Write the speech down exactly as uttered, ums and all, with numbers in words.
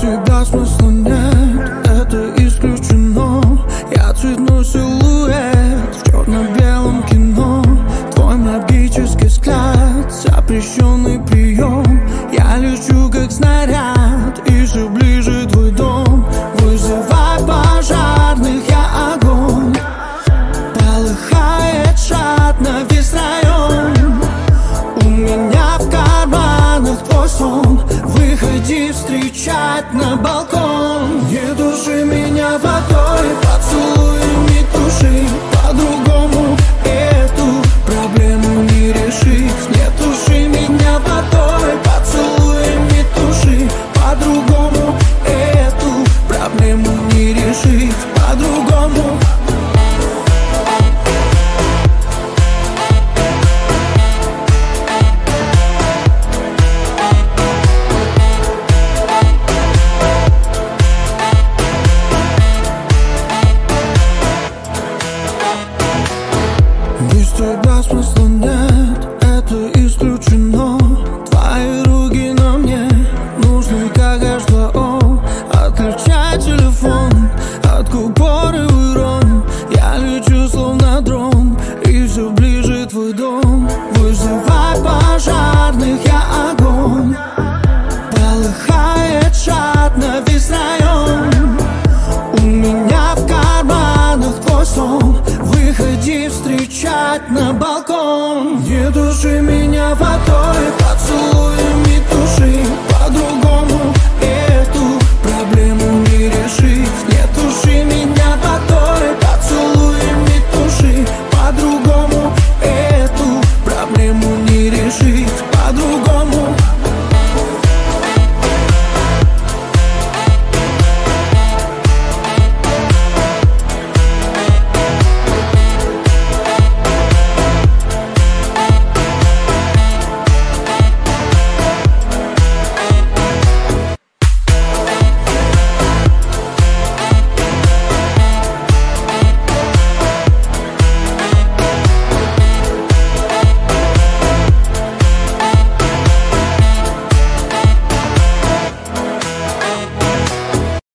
когда смысла нет, это исключено. Я цветной силуэт в черно-белом кино. Твой магический взгляд, запрещенный прием. Я лечу как снаряд, и все ближе твой дом. Вызывай пожарных, я огонь. Полыхает жадно весь район. У меня в карманах твой сон. Выходи встречать на балкон.